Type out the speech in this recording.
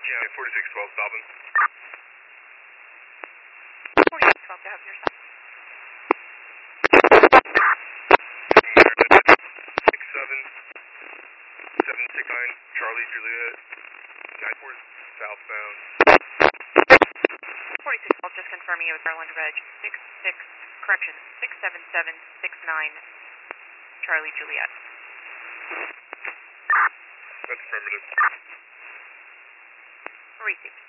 County, 4612, stopping. 4612 to have your stop. 6779, Charlie Juliet, 94 southbound. 4612, just confirming you with Garland Reg. 67769, Charlie Juliet. That's affirmative. Received.